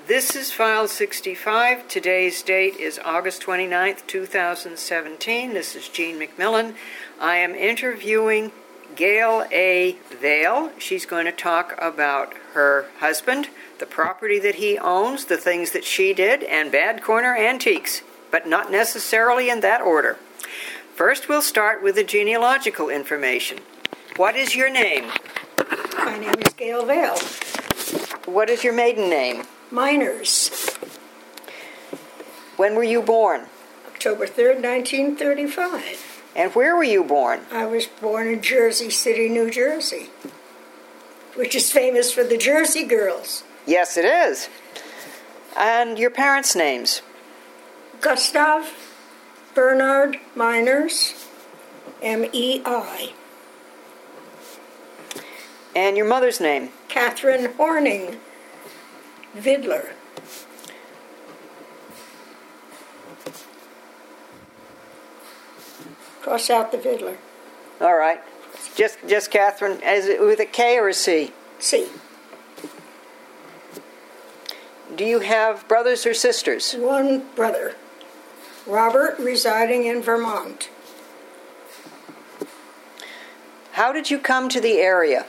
This is File 65. Today's date is August 29th, 2017. This is Jean McMillan. I am interviewing Gail A. Vail. She's going to talk about her husband, the property that he owns, the things that she did, and Bad Corner Antiques, but not necessarily in that order. First, we'll start with the genealogical information. What is your name? My name is Gail Vail. What is your maiden name? Miners. When were you born? October 3rd, 1935. And where were you born? I was born in Jersey City, New Jersey, which is famous for the Jersey Girls. Yes, it is. And your parents' names? Gustav Bernard Miners, M-E-I. And your mother's name? Catherine Horning Vidler. Cross out the Vidler. All right. Just Catherine, is it with a K or a C? C. Do you have brothers or sisters? One brother, Robert, residing in Vermont. How did you come to the area?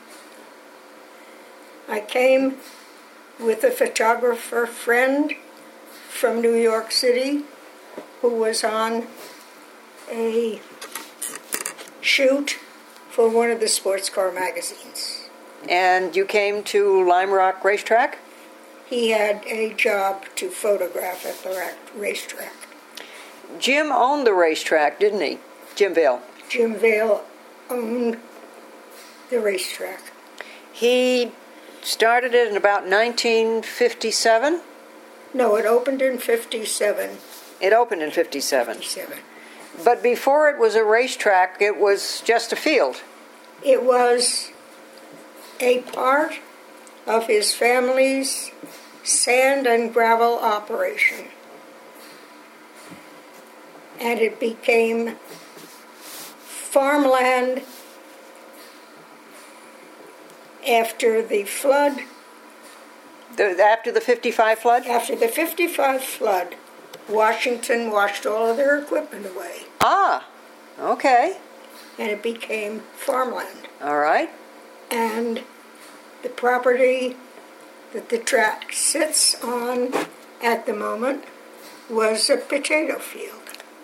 I came with a photographer friend from New York City who was on a shoot for one of the sports car magazines. And you came to Lime Rock Racetrack? He had a job to photograph at the racetrack. Jim owned the racetrack, didn't he? Jim Vail. Jim Vail owned the racetrack. He started it in about 1957? No, it opened in 57. It opened in 57. 57. But before it was a racetrack, it was just a field. It was a part of his family's sand and gravel operation. And it became farmland after the flood. After the 55 flood? After the 55 flood, Washington washed all of their equipment away. Ah, okay. And it became farmland. All right. And the property that the track sits on at the moment was a potato field.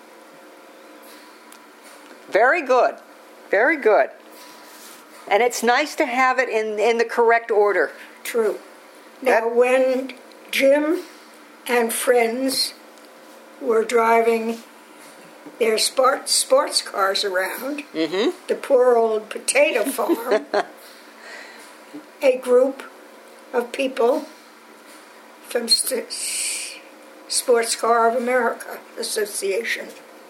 Very good. Very good. And it's nice to have it in the correct order. True. Now, when Jim and friends were driving their sports cars around the poor old potato farm, a group of people from Sports Car of America Association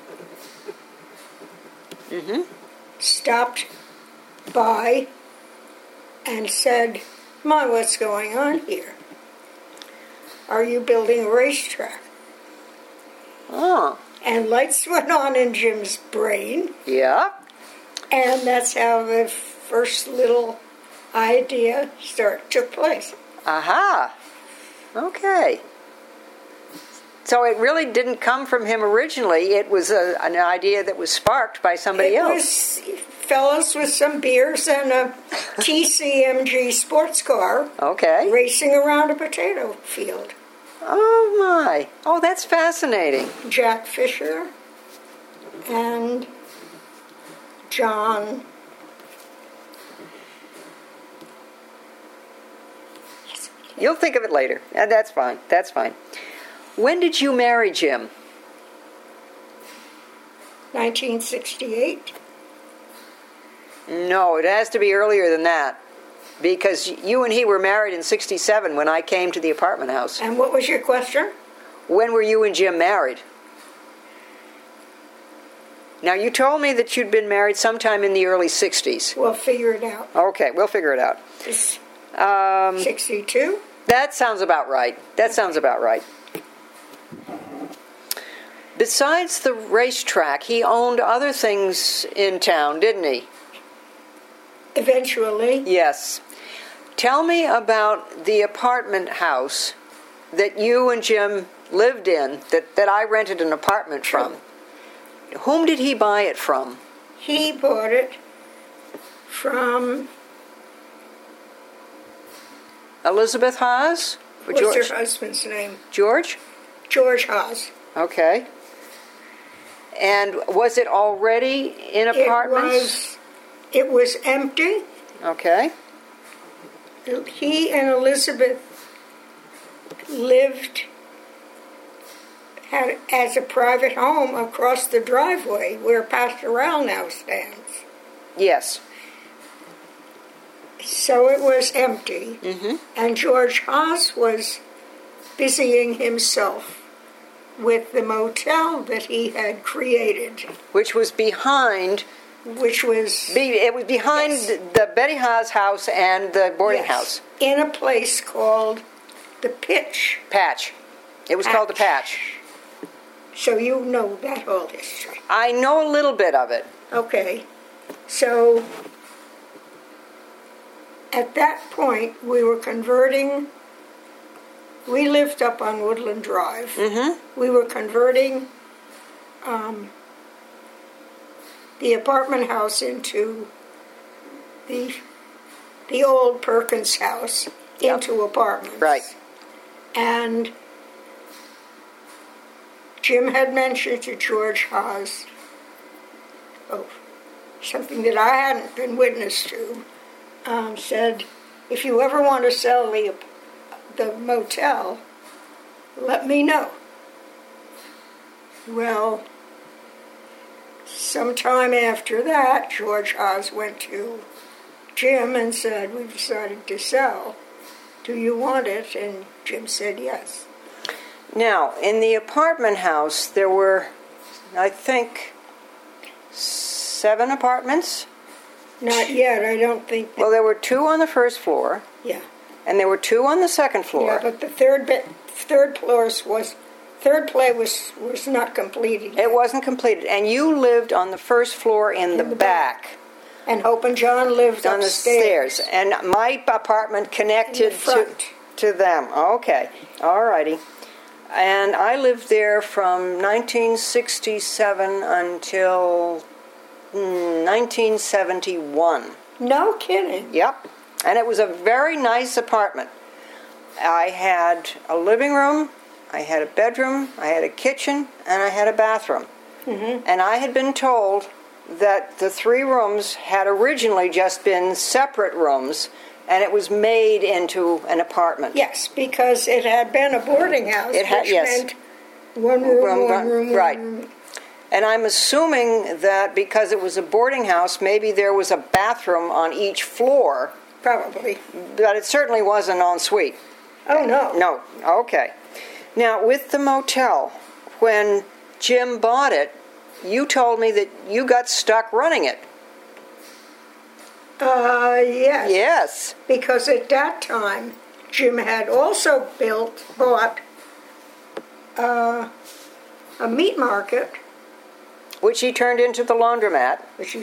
stopped by and said, "My, what's going on here? Are you building a racetrack?" Oh. And lights went on in Jim's brain. Yeah. And that's how the first little idea took place. Aha. Okay. So it really didn't come from him originally. It was an idea that was sparked by somebody else. It was fellas with some beers and a TCMG sports car racing around a potato field. Oh, my. Oh, that's fascinating. Jack Fisher and John. You'll think of it later. That's fine. That's fine. When did you marry Jim? 1968. No, it has to be earlier than that. Because you and he were married in 67 when I came to the apartment house. And what was your question? When were you and Jim married? Now, you told me that you'd been married sometime in the early 60s. We'll figure it out. Okay, we'll figure it out. 62? That sounds about right. That sounds about right. Besides the racetrack, he owned other things in town, didn't he? Eventually. Yes. Tell me about the apartment house that you and Jim lived in, that I rented an apartment from, whom did he buy it from? He bought it from Elizabeth Haas? Or what's George? her husband's name? George? George Haas. Okay. And was it already in apartments? It was empty. Okay. He and Elizabeth lived as a private home across the driveway where Pastoral now stands. Yes. So it was empty. Mm-hmm. And George Haas was busying himself with the motel that he had created. Which was behind... It was behind the Betty Haas house and the boarding house. In a place called the Patch. It was called the Patch. So you know that whole history. I know a little bit of it. Okay. So at that point, we were converting. We lived up on Woodland Drive. Mm-hmm. We were converting the apartment house into the old Perkins house into apartments. Right. And Jim had mentioned to George Haas something that I hadn't been witness to. Said, if you ever want to sell the motel, let me know. Well, sometime after that, George Haas went to Jim and said, we've decided to sell. Do you want it? And Jim said yes. Now, in the apartment house, there were, I think, 7 apartments? Not yet, I don't think. Well, there were 2 on the first floor. Yeah. And there were 2 on the second floor. Yeah, but the third play was not completed yet. It wasn't completed. And you lived on the first floor in the back. And Hope and John lived on upstairs. The stairs. And my apartment connected to them. Okay. All righty. And I lived there from 1967 until 1971. No kidding. Yep. And it was a very nice apartment. I had a living room, I had a bedroom, I had a kitchen, and I had a bathroom. Mm-hmm. And I had been told that the 3 rooms had originally just been separate rooms, and it was made into an apartment. Yes, because it had been a boarding house, which meant one room. Right. And I'm assuming that because it was a boarding house, maybe there was a bathroom on each floor. Probably. But it certainly wasn't en suite. Oh, no. No. Okay. Now, with the motel, when Jim bought it, you told me that you got stuck running it. Yes. Yes. Because at that time, Jim had also bought a meat market. Which he turned into the laundromat.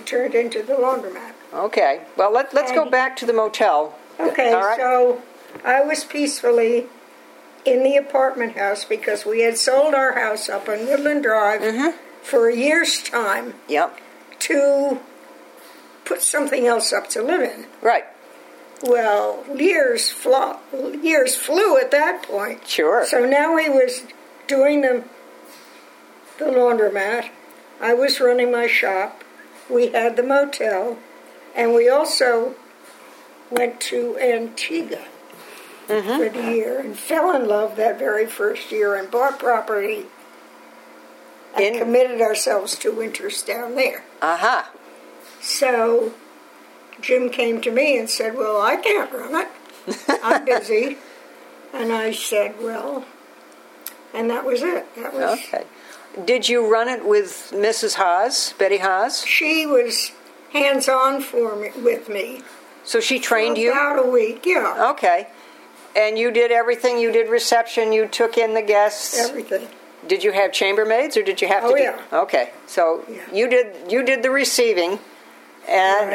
Okay. Well, let's go back to the motel. Okay, all right? So I was peacefully in the apartment house because we had sold our house up on Woodland Drive for a year's time. Yep. To put something else up to live in. Right. Well, years flew at that point. Sure. So now he was doing the laundromat. I was running my shop. We had the motel. And we also went to Antigua for the year and fell in love that very first year and bought property and committed ourselves to winters down there. Aha. So Jim came to me and said, well, I can't run it. I'm busy. And I said, well, and that was it. Okay. Did you run it with Mrs. Haas, Betty Haas? She was hands-on with me. So she trained you? About a week, yeah. Okay. And you did everything? You did reception, you took in the guests? Everything. Did you have chambermaids, or did you have to do... yeah. Okay. So you did the receiving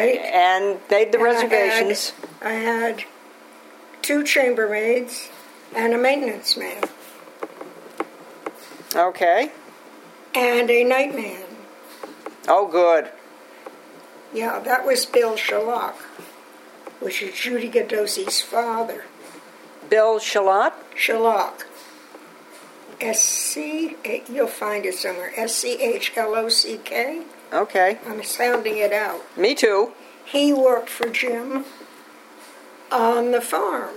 and made the reservations. I had 2 chambermaids and a maintenance man, Okay. and a night man. Oh, good. Yeah, that was Bill Shalak, which is Judy Gadosi's father. Bill Shalott? Shalak. You'll find it somewhere. SCHLOCK. Okay. I'm sounding it out. Me too. He worked for Jim on the farm.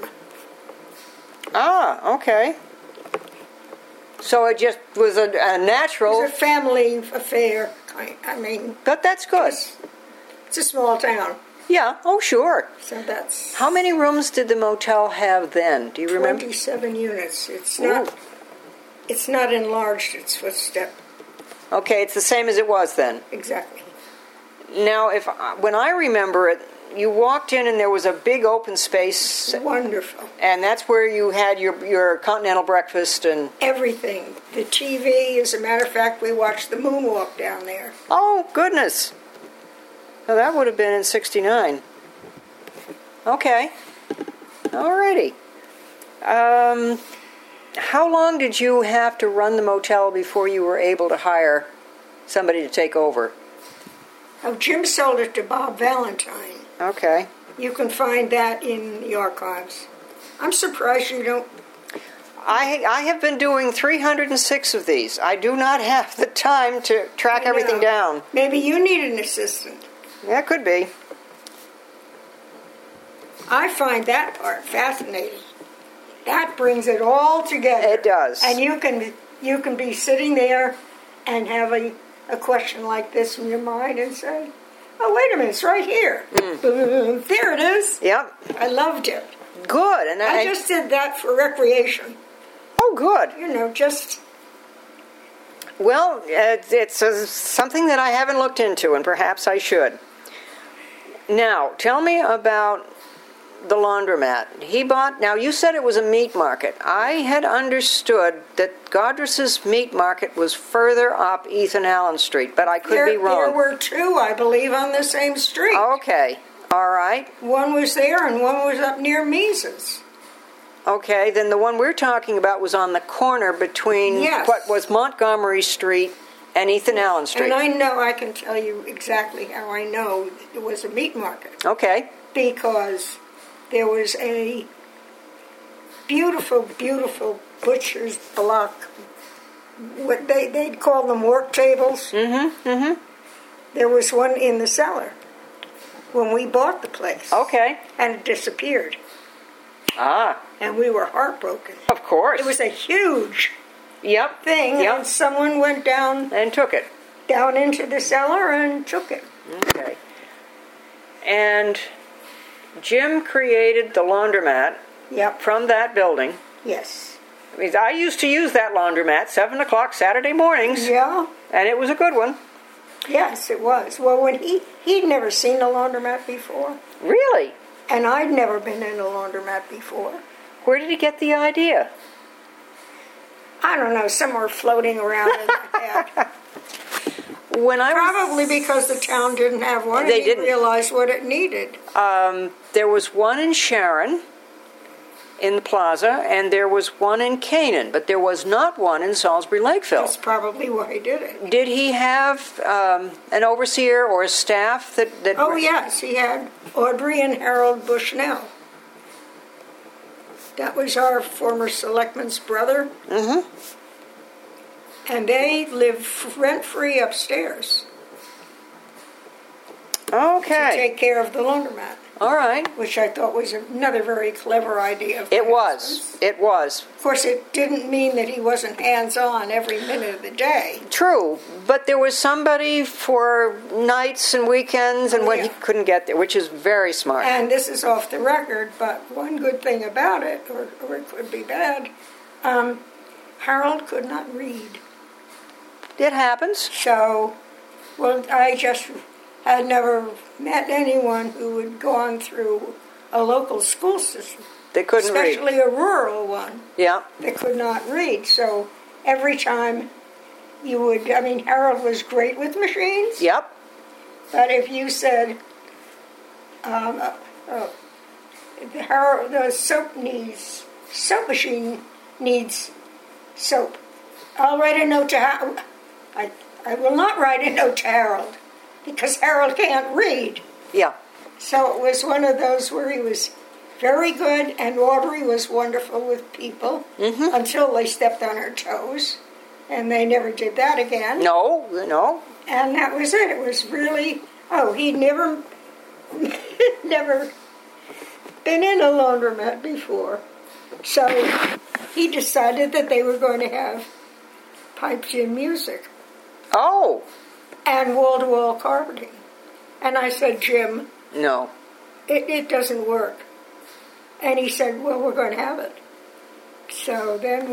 Ah, okay. So it just was a It natural, was a family affair. but that's good. It's a small town, Yeah, oh sure. so that's How many rooms did the motel have then? Do you remember? 27 units. Ooh. It's not enlarged. It's footstep. Okay, it's the same as it was then. Exactly. Now, when I remember it, you walked in and there was a big open space, Wonderful. and that's where you had your continental breakfast and... Everything. The TV, as a matter of fact, we watched the moonwalk down there. Oh, goodness. Well, that would have been in 69. Okay. Alrighty. How long did you have to run the motel before you were able to hire somebody to take over? Oh, Jim sold it to Bob Valentine. Okay. You can find that in the archives. I'm surprised you don't. I have been doing 306 of these. I do not have the time to track everything down. Maybe you need an assistant. Yeah, could be. I find that part fascinating. That brings it all together. It does. And you can be sitting there and have a question like this in your mind and say, oh, wait a minute, it's right here. There it is. Yep. I loved it. Good. And I just did that for recreation. Oh, good. Just... Well, it's something that I haven't looked into, and perhaps I should. Now, tell me about the laundromat. Now, you said it was a meat market. I had understood that Godress's meat market was further up Ethan Allen Street, but I could be wrong. There were two, I believe, on the same street. Okay. All right. One was there and one was up near Mises. Okay, then the one we're talking about was on the corner between what was Montgomery Street and Ethan Allen Street. And I can tell you exactly how I know it was a meat market. Okay. Because there was a beautiful, beautiful butcher's block. What they'd call them work tables. Mm-hmm, mm-hmm. There was one in the cellar when we bought the place. Okay. And it disappeared. Ah. And we were heartbroken. Of course. It was a huge thing. Yep. And someone went down and took it. Down into the cellar and took it. Okay. And Jim created the laundromat from that building. Yes. I mean, I used to use that laundromat 7 o'clock Saturday mornings. Yeah. And it was a good one. Yes, it was. Well, when he'd never seen a laundromat before. Really? And I'd never been in a laundromat before. Where did he get the idea? I don't know, somewhere floating around in my head. Probably because the town didn't have one, and he realized what it needed. There was one in Sharon, in the plaza, and there was one in Canaan, but there was not one in Salisbury Lakeville. That's probably why he did it. Did he have an overseer or a staff that... Oh, yes, he had Audrey and Harold Bushnell. That was our former selectman's brother. Mm-hmm. And they lived rent-free upstairs. Okay. To take care of the laundromat. All right. Which I thought was another very clever idea. It was. It was. Of course, it didn't mean that he wasn't hands-on every minute of the day. True, but there was somebody for nights and weekends and when he couldn't get there, which is very smart. And this is off the record, but one good thing about it, or it could be bad, Harold could not read. It happens. So, I just had never met anyone who had gone through a local school system. They couldn't read. Especially a rural one. Yeah. They could not read. So every time you would, Harold was great with machines. Yep. But if you said, the soap needs soap machine needs soap. I'll write a note to Harold. I will not write a note to Harold because Harold can't read. Yeah. So it was one of those where he was very good, and Audrey was wonderful with people until they stepped on her toes, and they never did that again. No. And that was it. It was really, he'd never been in a laundromat before. So he decided that they were going to have piped in music. Oh. And wall-to-wall carpeting. And I said, Jim, no, it doesn't work. And he said, well, we're going to have it. So then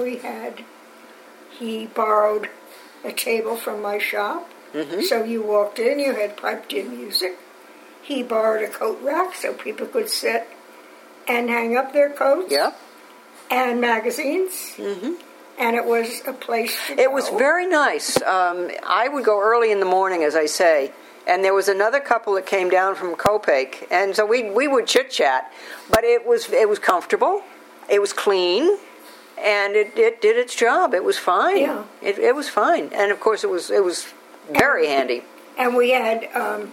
he borrowed a table from my shop. So you walked in, you had piped in music. He borrowed a coat rack so people could sit and hang up their coats. Yeah. And magazines. And it was a place to go. It was very nice. I would go early in the morning, as I say, and there was another couple that came down from Copake, and so we would chit-chat, but it was comfortable, it was clean, and it did its job. It was fine. Yeah. It was fine. And, of course, it was very handy. And we had,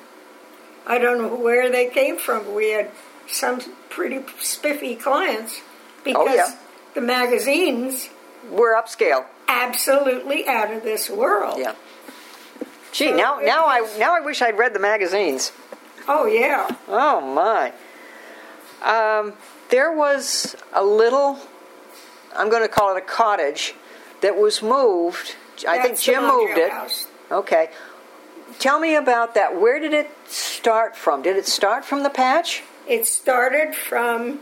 I don't know where they came from, but we had some pretty spiffy clients because the magazines were upscale. Absolutely out of this world. Yeah. Gee, so now I wish I'd read the magazines. Oh, yeah. Oh, my. There was a little, I'm going to call it a cottage, that was moved. I think Jim moved it. House. Okay. Tell me about that. Where did it start from? Did it start from the patch? It started from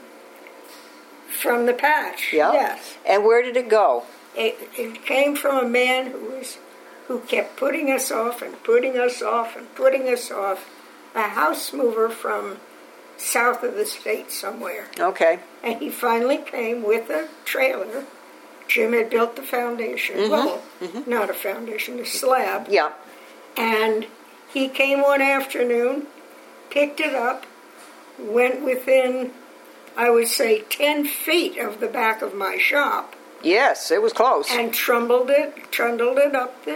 the patch, yes. And where did it go? It came from a man who kept putting us off and putting us off and putting us off. A house mover from south of the state somewhere. Okay. And he finally came with a trailer. Jim had built the foundation. Well, not a foundation, a slab. Yeah. And he came one afternoon, picked it up, went within, I would say, 10 feet of the back of my shop. Yes, it was close. And trundled it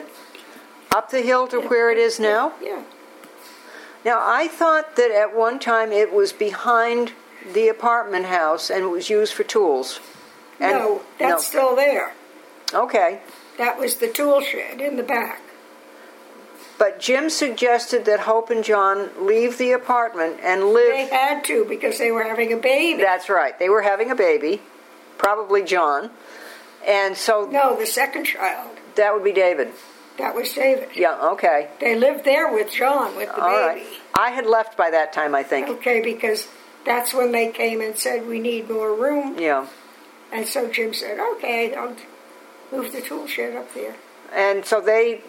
up the hill to where it is now? Yeah. Now, I thought that at one time it was behind the apartment house and it was used for tools. And no, that's still there. Okay. That was the tool shed in the back. But Jim suggested that Hope and John leave the apartment and live... They had to because they were having a baby. That's right. They were having a baby, probably John. And so... No, the second child. That would be David. That was David. Yeah, okay. They lived there with John, with the baby. Right. I had left by that time, I think. Okay, because that's when they came and said, we need more room. Yeah. And so Jim said, okay, I'll move the tool shed up there. And so they've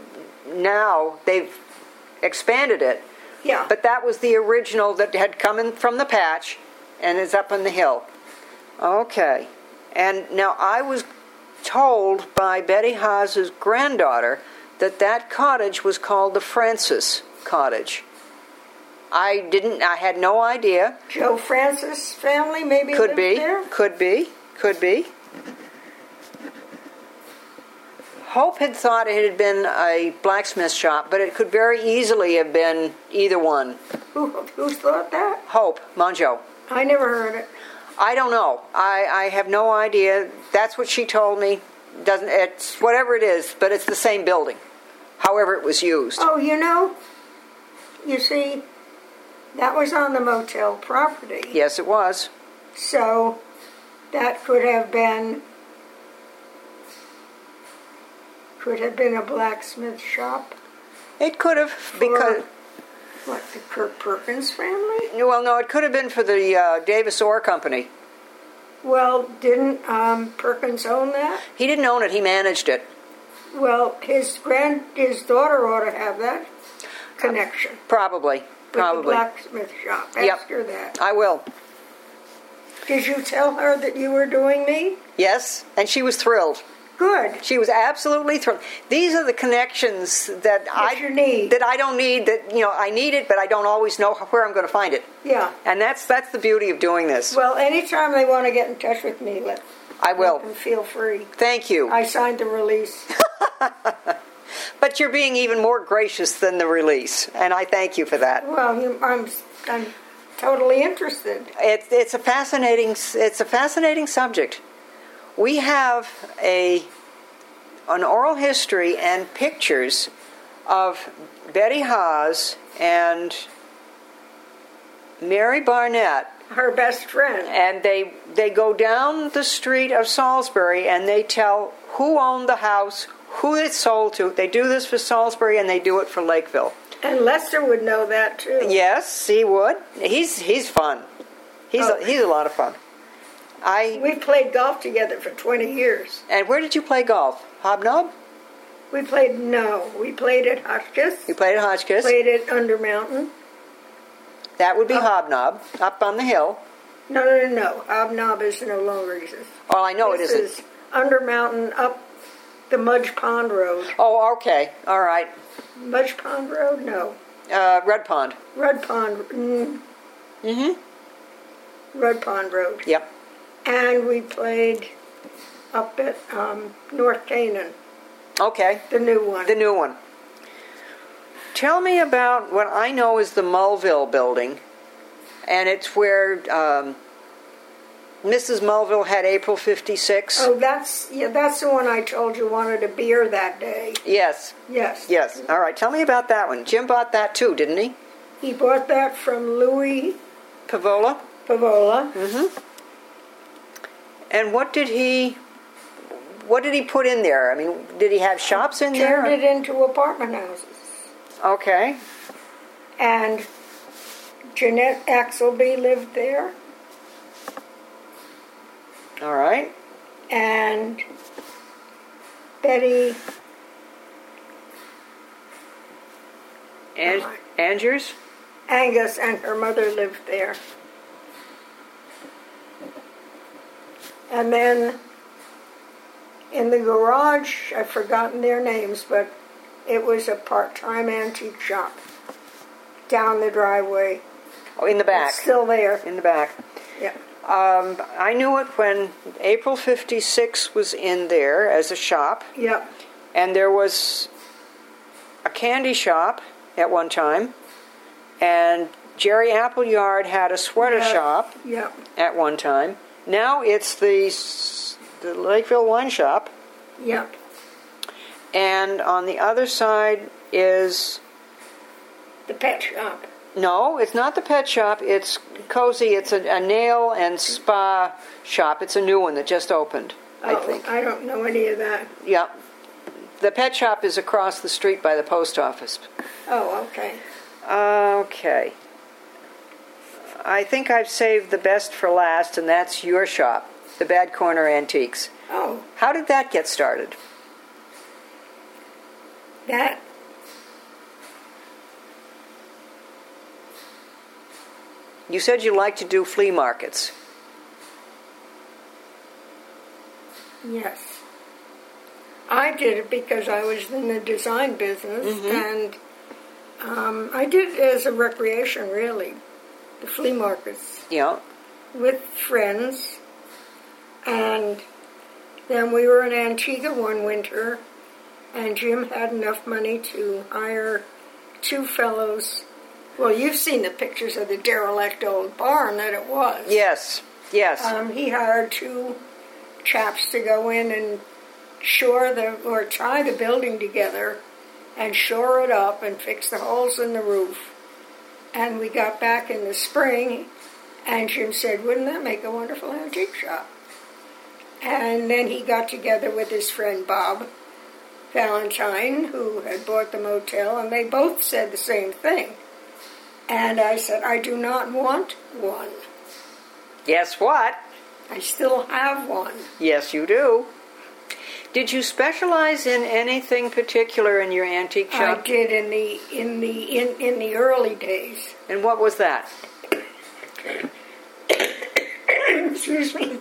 expanded it. Yeah. But that was the original that had come in from the patch and is up on the hill. Okay. And now I was told by Betty Haas's granddaughter that cottage was called the Francis Cottage. I had no idea. Joe Francis family maybe lived there? Could be. Hope had thought it had been a blacksmith shop, but it could very easily have been either one. Who thought that? Hope Monjo. I never heard it. I don't know. I have no idea. That's what she told me. It's whatever it is, but it's the same building. However it was used. Oh, you see, that was on the motel property. Yes, it was. So that could have been a blacksmith shop. It could have, because... What, the Kirk Perkins family? Well, no, it could have been for the Davis Ore Company. Well, didn't Perkins own that? He didn't own it, he managed it. Well, his daughter ought to have that connection. Probably. With the blacksmith shop. Ask her that. I will. Did you tell her that you were doing me? Yes, and she was thrilled. Good. She was absolutely thrilled. These are the connections that I don't need. That I need it, but I don't always know where I'm going to find it. Yeah. And that's the beauty of doing this. Well, anytime they want to get in touch with me, I will. You can feel free. Thank you. I signed the release. But you're being even more gracious than the release, and I thank you for that. Well, I'm totally interested. It's a fascinating subject. We have an oral history and pictures of Betty Haas and Mary Barnett. Her best friend. And they go down the street of Salisbury and they tell who owned the house, who it sold to. They do this for Salisbury and they do it for Lakeville. And Lester would know that too. Yes, he would. He's fun. He's a lot of fun. We played golf together for 20 years. And where did you play golf? Hobnob? We played at Hotchkiss. You played at Hotchkiss? Played at Undermountain. That would be Hobnob, up on the hill. No. Hobnob is no longer exists. Well, I know it isn't. This is Undermountain up the Mudge Pond Road. Oh, okay. All right. Mudge Pond Road? No. Red Pond. Red Pond. Red Pond Road. Yep. And we played up at North Canaan. Okay. The new one. The new one. Tell me about what I know is the Mulville building, and it's where Mrs. Mulville had April 56. Oh, that's the one I told you wanted a beer that day. Yes. Yes. All right, tell me about that one. Jim bought that too, didn't he? He bought that from Louis Pavola. Mm-hmm. And what did he put in there? I mean, did he have shops in there? Turned it into apartment houses. Okay. And Jeanette Axelby lived there. All right. And Betty Angers? Angus and her mother lived there. And then in the garage, I've forgotten their names, but it was a part-time antique shop down the driveway. Oh, in the back. It's still there. In the back. Yeah. I knew it when April 56 was in there as a shop. Yep. And there was a candy shop at one time. And Jerry Appleyard had a sweater shop at one time. Now it's the Lakeville Wine Shop. Yep. And on the other side is... the pet shop. No, it's not the pet shop. It's cozy. It's a nail and spa shop. It's a new one that just opened, I think. I don't know any of that. Yeah. The pet shop is across the street by the post office. Oh, okay. Okay. I think I've saved the best for last, and that's your shop, the Bad Corner Antiques. Oh. How did that get started? That... You said you like to do flea markets. Yes. I did it because I was in the design business, and I did it as a recreation, really, the flea markets. Yeah. With friends. And then we were in Antigua one winter, and Jim had enough money to hire two fellows. Well, you've seen the pictures of the derelict old barn that it was. Yes. He hired two chaps to go in and tie the building together and shore it up and fix the holes in the roof. And we got back in the spring, and Jim said, "Wouldn't that make a wonderful antique shop?" And then he got together with his friend Bob Valentine, who had bought the motel, and they both said the same thing. And I said, "I do not want one." Guess what? I still have one. Yes, you do. Did you specialize in anything particular in your antique shop? I did in the early days. And what was that? Excuse me.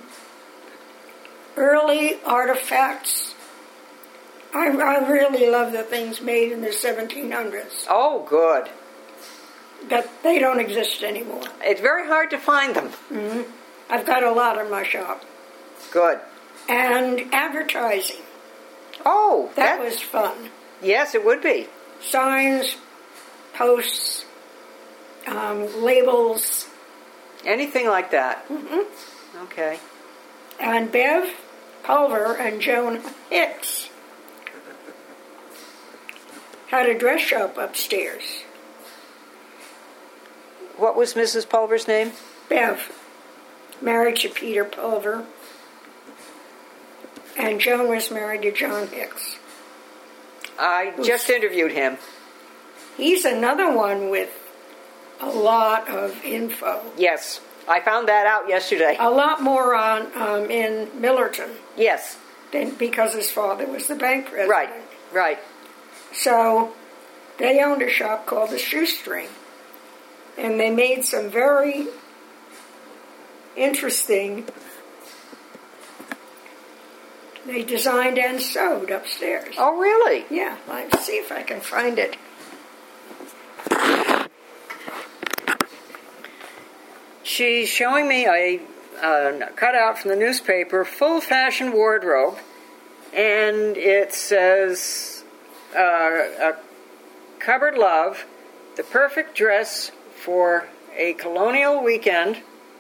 Early artifacts. I really love the things made in the 1700s. Oh, good. But they don't exist anymore. It's very hard to find them. I've got a lot in my shop. Good. and advertising. Oh, That was fun. yes, it would be. Signs, posts, labels, Anything like that. Mm-hmm. Okay. and Bev Pulver and Joan Hicks had a dress shop upstairs. What was Mrs. Pulver's name? Bev, married to Peter Pulver, and Joan was married to John Hicks. I just interviewed him. He's another one with a lot of info. Yes, I found that out yesterday. A lot more on in Millerton Yes, because his father was the bank president. right. So they owned a shop called the Shoestring, and they made some very interesting. They designed and sewed upstairs. Oh, really? Yeah, let's see if I can find it. She's showing me a cutout from the newspaper, full fashion wardrobe, and it says, a cupboard love, the perfect dress for a colonial weekend,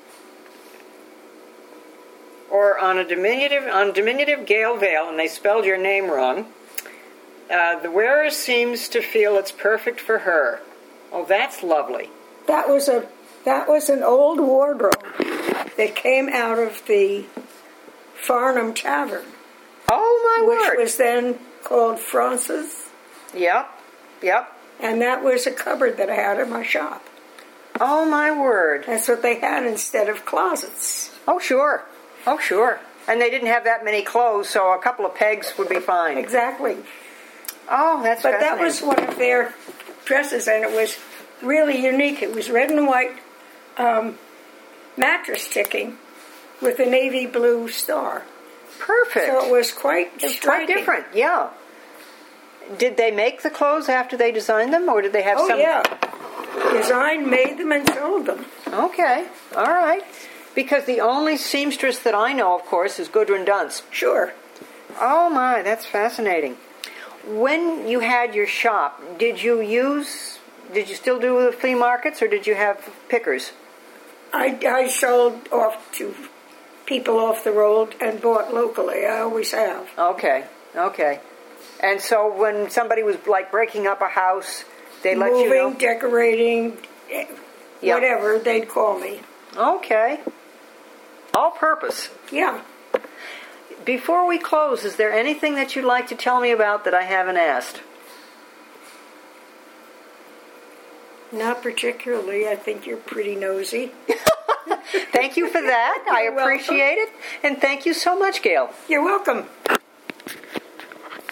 or on diminutive Gale Veil, and they spelled your name wrong. The wearer seems to feel it's perfect for her. Oh, that's lovely. That was an old wardrobe that came out of the Farnham Tavern, Oh, my which word. was then called Francis, Yep. and that was a cupboard that I had in my shop. Oh, my word. That's what they had instead of closets. Oh, sure. And they didn't have that many clothes, so a couple of pegs would be fine. Exactly. Oh, that's But fascinating. that was one of their dresses, and it was really unique. It was red and white mattress ticking with a navy blue star. perfect. So it was quite It's quite striking. different, yeah. Did they make the clothes after they designed them, or did they have Oh, some? yeah. Design, made them, and sold them. Okay, all right. Because the only seamstress that I know, of course, is Gudrun Dunst. Sure. Oh, my, that's fascinating. When you had your shop, did you still do the flea markets, or did you have pickers? I sold off to people off the road and bought locally. I always have. Okay. And so when somebody was like breaking up a house, they let Moving, you know? decorating, Yeah. whatever, they'd call me. Okay. All purpose. Yeah. Before we close, is there anything that you'd like to tell me about that I haven't asked? Not particularly. I think you're pretty nosy. Thank you for that. I You're welcome. appreciate it. And thank you so much, Gail. You're welcome.